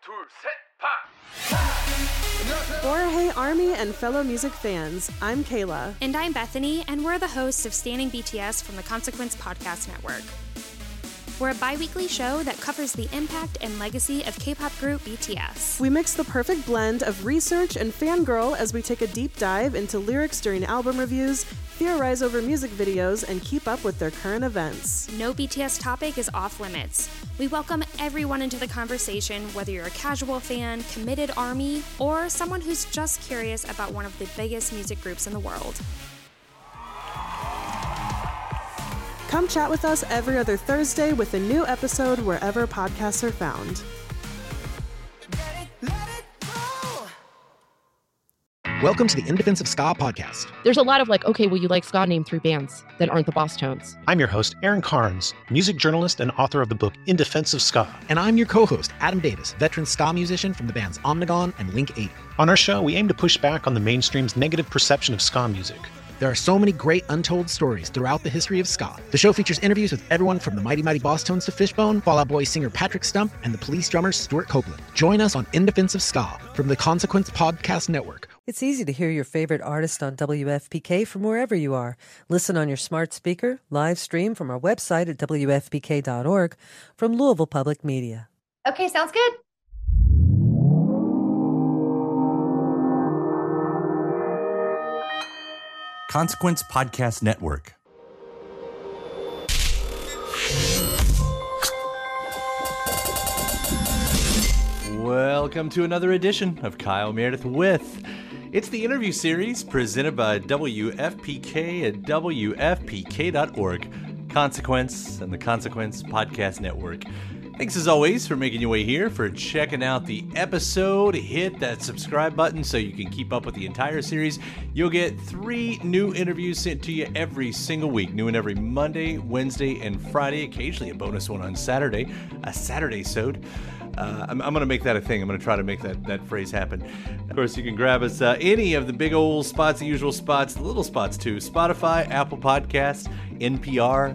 둘, 셋, 파! Or hey Army and fellow music fans, I'm Kayla. And I'm Bethany, and we're the hosts of Standing BTS from the Consequence Podcast Network. We're a bi-weekly show that covers the impact and legacy of K-pop group BTS. We mix the perfect blend of research and fangirl as we take a deep dive into lyrics during album reviews, theorize over music videos, and keep up with their current events. No BTS topic is off limits. We welcome everyone into the conversation, whether you're a casual fan, committed ARMY, or someone who's just curious about one of the biggest music groups in the world. Come chat with us every other Thursday with a new episode wherever podcasts are found. Welcome to the In Defense of Ska podcast. There's a lot of like, okay, well, you like ska, name 3 bands that aren't the Boss Tones. I'm your host, Aaron Carnes, music journalist and author of the book In Defense of Ska. And I'm your co-host, Adam Davis, veteran ska musician from the bands Omnigone and Link 8. On our show, we aim to push back on the mainstream's negative perception of ska music. There are so many great untold stories throughout the history of ska. The show features interviews with everyone from the Mighty Mighty Boss Tones to Fishbone, Fall Out Boy singer Patrick Stump, and the Police drummer Stuart Copeland. Join us on In Defense of Ska from the Consequence Podcast Network. It's easy to hear your favorite artist on WFPK from wherever you are. Listen on your smart speaker, live stream from our website at WFPK.org from Louisville Public Media. Okay, sounds good. Consequence Podcast Network. Welcome to another edition of Kyle Meredith With. It's the interview series presented by WFPK at WFPK.org, Consequence and the Consequence Podcast Network. Thanks as always for making your way here, for checking out the episode. Hit that subscribe button so you can keep up with the entire series. You'll get 3 new interviews sent to you every single week. New and every Monday, Wednesday, and Friday. Occasionally a bonus one on Saturday. A Saturday-sode. I'm going to make that a thing. I'm going to try to make that phrase happen. Of course, you can grab us any of the big old spots, the usual spots, the little spots too. Spotify, Apple Podcasts, NPR,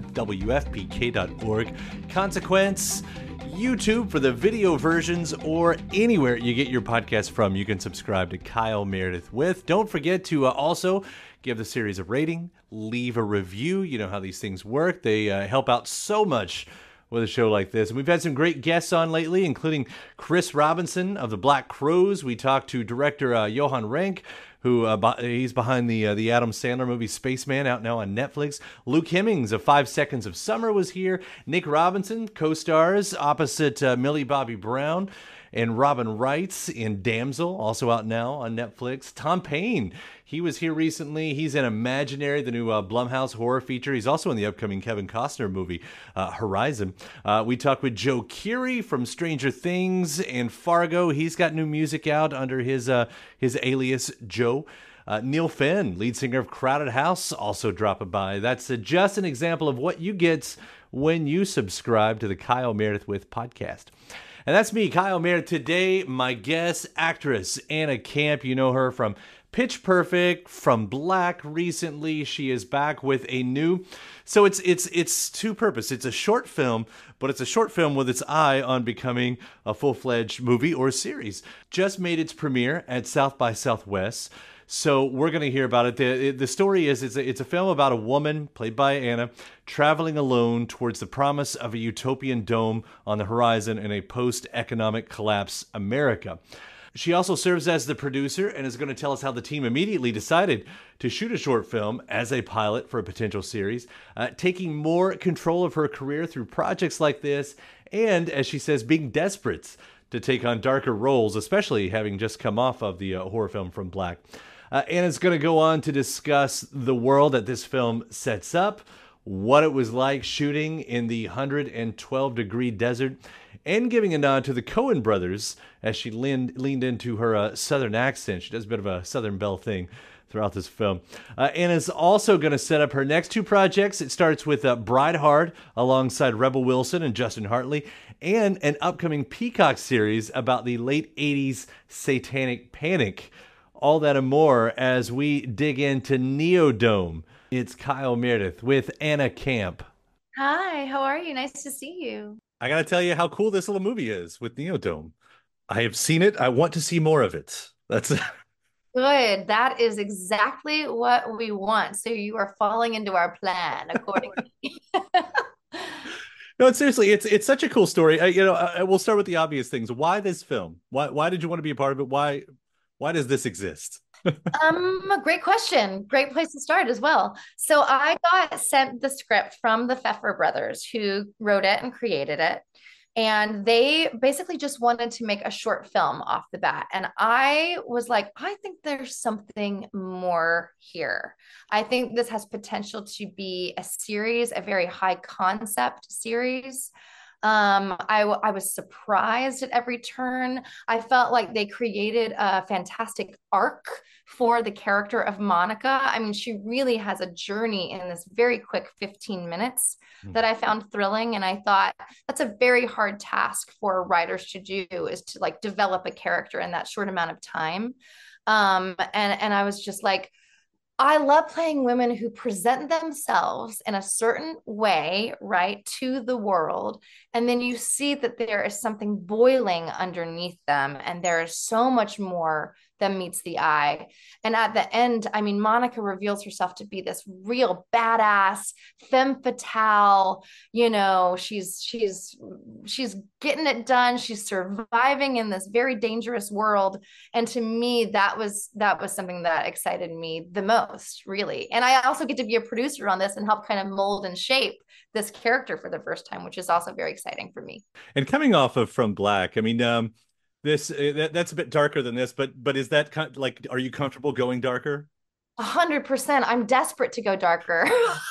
WFPK.org, Consequence, YouTube for the video versions, or anywhere you get your podcast from, you can subscribe to Kyle Meredith With. Don't forget to also give the series a rating, leave a review. You know how these things work. They help out so much with a show like this. And we've had some great guests on lately, including Chris Robinson of the Black Crowes. We talked to director Johan Renck, who he's behind the Adam Sandler movie Spaceman, out now on Netflix. Luke Hemmings of 5 Seconds of Summer was here. Nick Robinson co-stars opposite Millie Bobby Brown and Robin Wright in Damsel, also out now on Netflix. Tom Paine, he was here recently. He's in Imaginary, the new Blumhouse horror feature. He's also in the upcoming Kevin Costner movie, Horizon. We talked with Joe Keery from Stranger Things and Fargo. He's got new music out under his alias Joe. Neil Finn, lead singer of Crowded House, also dropping by. That's just an example of what you get when you subscribe to the Kyle Meredith With podcast. And that's me, Kyle Meredith. Today, my guest, actress Anna Camp. You know her from Pitch Perfect, from Black recently. She is back with a new... So it's two-purpose. It's a short film, but it's a short film with its eye on becoming a full-fledged movie or series. Just made its premiere at South by Southwest. So we're going to hear about it. The story is it's a film about a woman, played by Anna, traveling alone towards the promise of a utopian dome on the horizon in a post-economic collapse America. She also serves as the producer and is going to tell us how the team immediately decided to shoot a short film as a pilot for a potential series, taking more control of her career through projects like this, and, as she says, being desperate to take on darker roles, especially having just come off of the horror film from Black. Anna's going to go on to discuss the world that this film sets up, what it was like shooting in the 112-degree desert, and giving a nod to the Coen brothers as she leaned into her southern accent. She does a bit of a Southern Belle thing throughout this film. Anna's also going to set up her next 2 projects. It starts with Bride Hard alongside Rebel Wilson and Justin Hartley, and an upcoming Peacock series about the late 80s satanic panic. All that and more as we dig into Neodome. It's Kyle Meredith with Anna Camp. Hi, how are you? Nice to see you. I got to tell you how cool this little movie is with Neodome. I have seen it. I want to see more of it. That's Good. That is exactly what we want. So you are falling into our plan accordingly. no. Seriously, it's such a cool story. We'll start with the obvious things. Why this film? Why did you want to be a part of it? Why does this exist? Great question. Great place to start as well. So I got sent the script from the Pfeffer brothers who wrote it and created it. And they basically just wanted to make a short film off the bat. And I was like, I think there's something more here. I think this has potential to be a series, a very high concept series. I was surprised at every turn. I felt like they created a fantastic arc for the character of Monica. I mean, she really has a journey in this very quick 15 minutes that I found thrilling. And I thought that's a very hard task for writers to do, is to like develop a character in that short amount of time. And I was just like, I love playing women who present themselves in a certain way, right, to the world. And then you see that there is something boiling underneath them, and there is so much more than meets the eye. And at the end, I mean, Monica reveals herself to be this real badass femme fatale. You know, she's getting it done. She's surviving in this very dangerous world. And to me, that was something that excited me the most, really. And I also get to be a producer on this and help kind of mold and shape this character for the first time, which is also very exciting for me. And coming off of From Black, I mean, that's a bit darker than this, but is that kind of like, are you comfortable going darker? 100%. I'm desperate to go darker.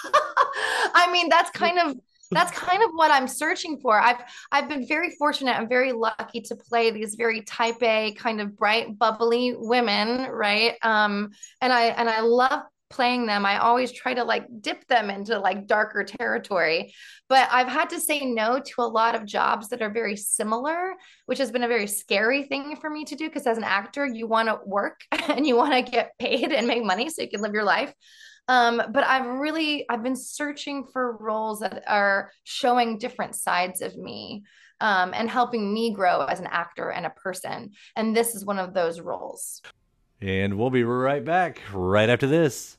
I mean, that's kind of what I'm searching for. I've been very fortunate and very lucky to play these very type A, kind of bright, bubbly women, right? And I love playing them. I always try to like dip them into like darker territory, but I've had to say no to a lot of jobs that are very similar, which has been a very scary thing for me to do, because as an actor, you want to work and you want to get paid and make money so you can live your life. But I've been searching for roles that are showing different sides of me, and helping me grow as an actor and a person. And this is one of those roles. And we'll be right back right after this.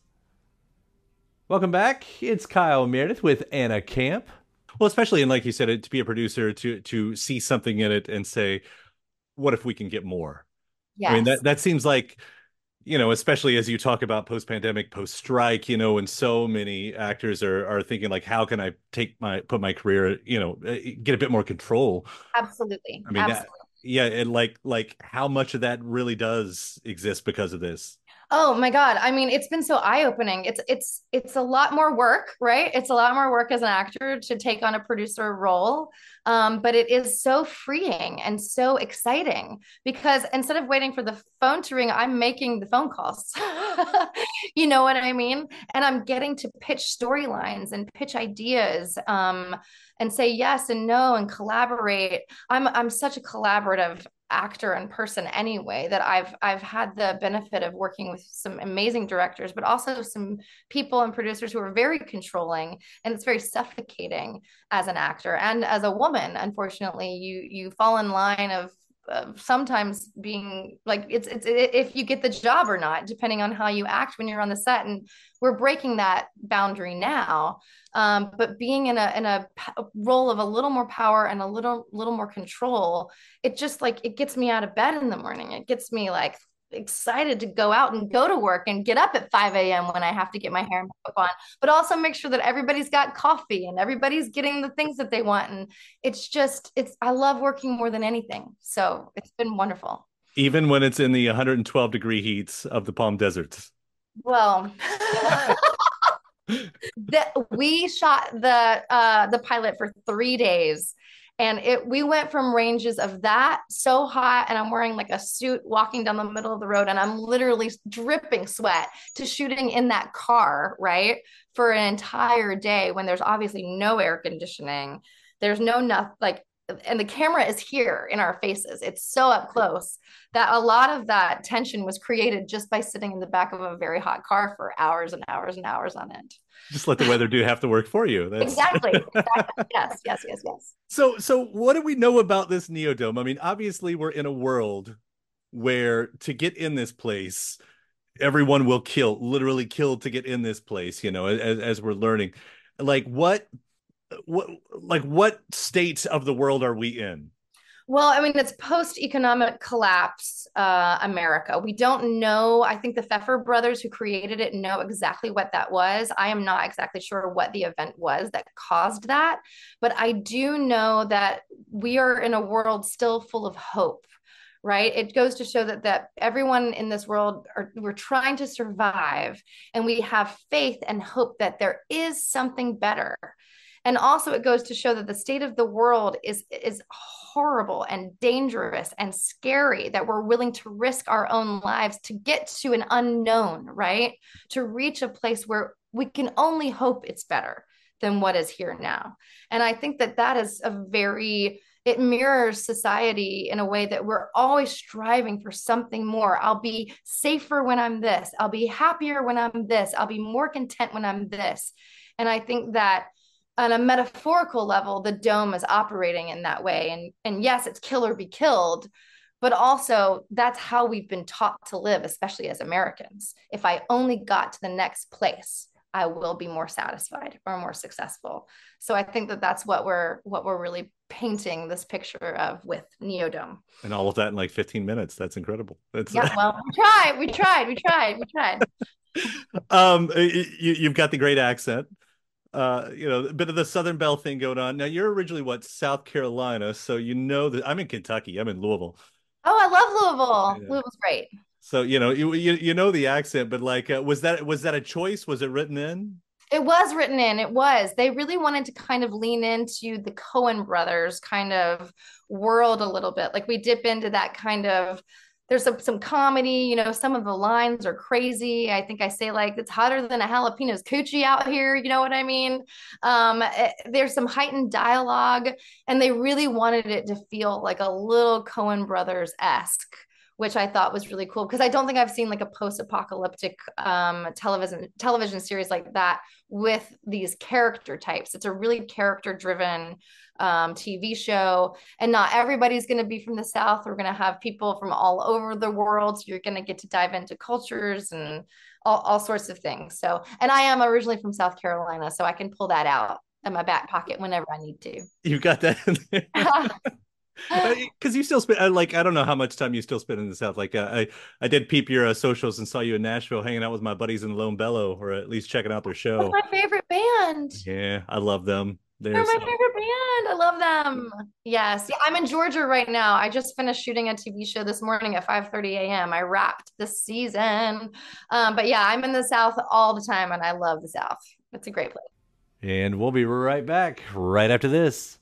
Welcome back. It's Kyle Meredith with Anna Camp. Well, especially, and like you said, to be a producer, to see something in it and say, what if we can get more? Yes. I mean, that seems like, you know, especially as you talk about post-pandemic, post-strike, you know, and so many actors are thinking like, how can I put my career, you know, get a bit more control? Absolutely. I mean, Absolutely. yeah, and like how much of that really does exist because of this? Oh my God. I mean, it's been so eye-opening. It's a lot more work, right? It's a lot more work as an actor to take on a producer role. But it is so freeing and so exciting, because instead of waiting for the phone to ring, I'm making the phone calls. You know what I mean? And I'm getting to pitch storylines and pitch ideas, and say yes and no and collaborate. I'm such a collaborative actor and person anyway, that I've had the benefit of working with some amazing directors, but also some people and producers who are very controlling, and it's very suffocating as an actor and as a woman. Unfortunately, you fall in line of sometimes being like, it's if you get the job or not, depending on how you act when you're on the set. And we're breaking that boundary now. But being in a role of a little more power and a little more control, it just like, it gets me out of bed in the morning. It gets me like excited to go out and go to work and get up at 5 a.m. when I have to get my hair and makeup on, but also make sure that everybody's got coffee and everybody's getting the things that they want. And I love working more than anything. So it's been wonderful. Even when it's in the 112-degree heats of the Palm Deserts. Well, we shot the pilot for 3 days. And we went from ranges of that so hot, and I'm wearing like a suit walking down the middle of the road, and I'm literally dripping sweat, to shooting in that car, right, for an entire day when there's obviously no air conditioning. There's no nothing, like and the camera is here in our faces. It's so up close that a lot of that tension was created just by sitting in the back of a very hot car for hours and hours and hours on end. Just let the weather do half the work for you. Exactly. Yes. So what do we know about this Neodome? I mean, obviously we're in a world where to get in this place, everyone will literally kill to get in this place, you know, as we're learning. Like what state of the world are we in? Well, I mean, it's post-economic collapse America. We don't know. I think the Pfeffer brothers who created it know exactly what that was. I am not exactly sure what the event was that caused that, but I do know that we are in a world still full of hope, right? It goes to show that everyone in this world, we're trying to survive, and we have faith and hope that there is something better. And also it goes to show that the state of the world is horrible and dangerous and scary, that we're willing to risk our own lives to get to an unknown, right? To reach a place where we can only hope it's better than what is here now. And I think that is it mirrors society in a way that we're always striving for something more. I'll be safer when I'm this. I'll be happier when I'm this. I'll be more content when I'm this. And I think that on a metaphorical level, the dome is operating in that way. And yes, it's kill or be killed, but also that's how we've been taught to live, especially as Americans. If I only got to the next place, I will be more satisfied or more successful. So I think that's what we're really painting this picture of with Neodome. And all of that in like 15 minutes. That's incredible. Well, we tried. You've got the great accent. You know, a bit of the Southern Belle thing going on. Now, you're originally South Carolina, so you know that I'm in Kentucky. I'm in Louisville. Oh, I love Louisville. Yeah. Louisville's great. So you know, you know the accent, but like, was that a choice? Was it written in? It was written in. It was. They really wanted to kind of lean into the Coen brothers kind of world a little bit. Like we dip into that kind of. There's some comedy, you know, some of the lines are crazy. I think I say like, it's hotter than a jalapeno's coochie out here. You know what I mean? There's some heightened dialogue, and they really wanted it to feel like a little Coen Brothers-esque, which I thought was really cool because I don't think I've seen like a post-apocalyptic television series like that with these character types. It's a really character-driven TV show, and not everybody's going to be from the South. We're going to have people from all over the world, so you're going to get to dive into cultures and all sorts of things. So, and I am originally from South Carolina, so I can pull that out in my back pocket whenever I need to. You got that in there. Because you still spend I don't know how much time you still spend in the South. Like I did peep your socials and saw you in Nashville hanging out with my buddies in Lone Bellow, or at least checking out their show. That's my favorite band. Yeah, I love them. They're my favorite band. I love them. Yes. Yeah, I'm in Georgia right now. I just finished shooting a TV show this morning at 5:30 a.m. I wrapped the season. But yeah, I'm in the South all the time, and I love the South. It's a great place. And we'll be right back right after this.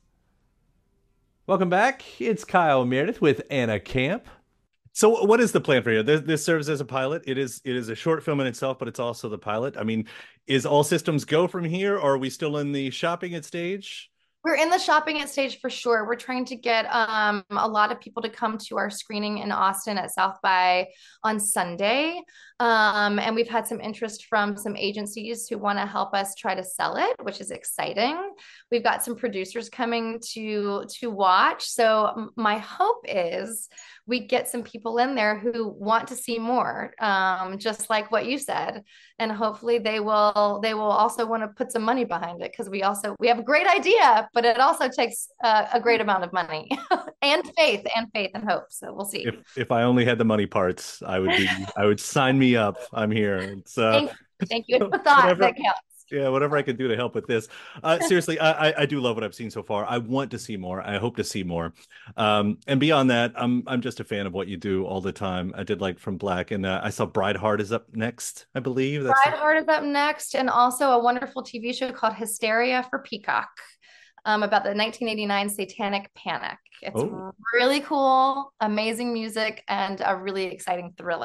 Welcome back. It's Kyle Meredith with Anna Camp. So what is the plan for you? This serves as a pilot. It is a short film in itself, but it's also the pilot. I mean, is all systems go from here, or are we still in the shopping at stage? We're in the shopping at stage for sure. We're trying to get a lot of people to come to our screening in Austin at South by on Sunday. And we've had some interest from some agencies who want to help us try to sell it, which is exciting. We've got some producers coming to watch. So my hope is we get some people in there who want to see more, just like what you said. And hopefully they will also want to put some money behind it, because we have a great idea, but it also takes a great amount of money and faith and hope. So we'll see. If I only had the money parts, I would sign me up. I'm here. It's thank you. It's the thought that counts. Yeah, whatever I can do to help with this. Seriously, I do love what I've seen so far. I want to see more. I hope to see more. And beyond that, I'm just a fan of what you do all the time. I did like From Black, and I saw Brideheart is up next, I believe. Brideheart is up next, and also a wonderful TV show called Hysteria for Peacock, about the 1989 Satanic Panic. It's really cool, amazing music, and a really exciting thriller.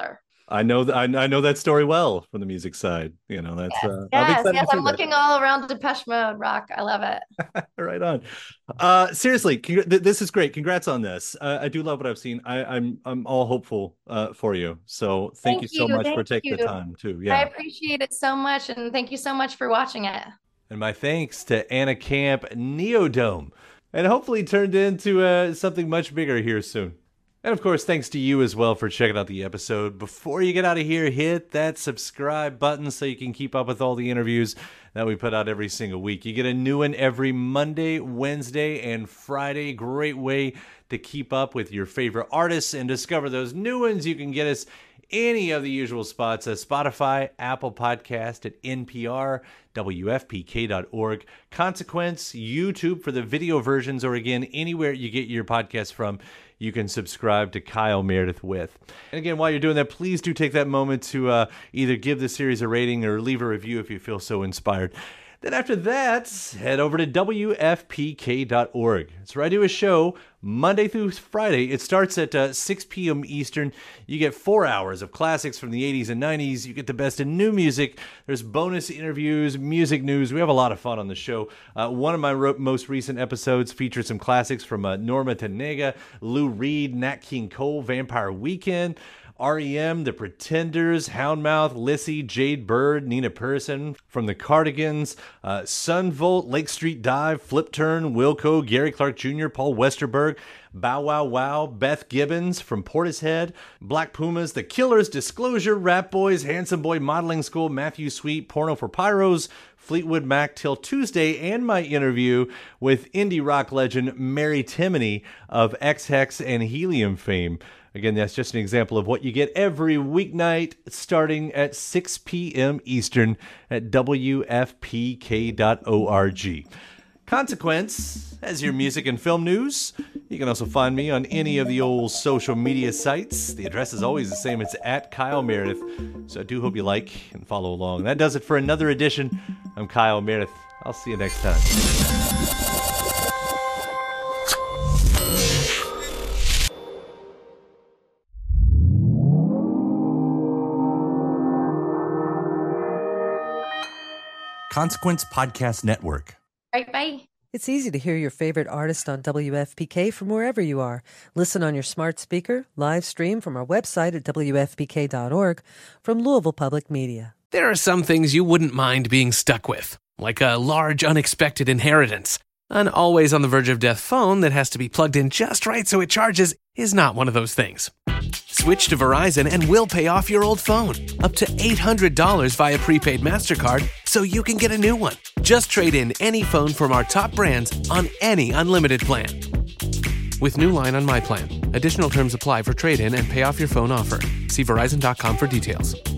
I know that story well from the music side. You know, that's I'm looking all around Depeche Mode rock. I love it. Right on. Seriously, this is great. Congrats on this. I do love what I've seen. I'm all hopeful for you. So thank you so much for taking the time too. Yeah, I appreciate it so much, and thank you so much for watching it. And my thanks to Anna Camp, Neodome, and hopefully turned into something much bigger here soon. And of course, thanks to you as well for checking out the episode. Before you get out of here, hit that subscribe button so you can keep up with all the interviews that we put out every single week. You get a new one every Monday, Wednesday, and Friday. Great way to keep up with your favorite artists and discover those new ones. You can get us any of the usual spots: Spotify, Apple Podcast, at NPR, WFPK.org, Consequence, YouTube for the video versions, or again, anywhere you get your podcasts from, you can subscribe to Kyle Meredith With. And again, while you're doing that, please do take that moment to either give the series a rating or leave a review if you feel so inspired. Then after that, head over to WFPK.org. It's where I do a show Monday through Friday. It starts at 6 p.m. Eastern. You get 4 hours of classics from the 80s and 90s. You get the best in new music. There's bonus interviews, music news. We have a lot of fun on the show. One of my most recent episodes featured some classics from Norma Tanega, Lou Reed, Nat King Cole, Vampire Weekend, R.E.M., The Pretenders, Houndmouth, Lissy, Jade Bird, Nina Persson from the Cardigans, Sunvolt, Lake Street Dive, Flip Turn, Wilco, Gary Clark Jr., Paul Westerberg, Bow Wow Wow, Beth Gibbons from Portishead, Black Pumas, The Killers, Disclosure, Rap Boys, Handsome Boy Modeling School, Matthew Sweet, Porno for Pyros, Fleetwood Mac, Till Tuesday, and my interview with indie rock legend Mary Timony of X-Hex and Helium fame. Again, that's just an example of what you get every weeknight starting at 6 p.m. Eastern at WFPK.org. Consequence as your music and film news. You can also find me on any of the old social media sites. The address is always the same. It's at Kyle Meredith. So I do hope you like and follow along. That does it for another edition. I'm Kyle Meredith. I'll see you next time. Consequence Podcast Network. Right, bye. It's easy to hear your favorite artist on WFPK from wherever you are. Listen on your smart speaker, live stream from our website at WFPK.org, from Louisville Public Media. There are some things you wouldn't mind being stuck with, like a large unexpected inheritance. An always on the verge of death phone that has to be plugged in just right so it charges is not one of those things. Switch to Verizon and we'll pay off your old phone. Up to $800 via prepaid MasterCard so you can get a new one. Just trade in any phone from our top brands on any unlimited plan. With new line on My Plan. Additional terms apply for trade-in and pay off your phone offer. See Verizon.com for details.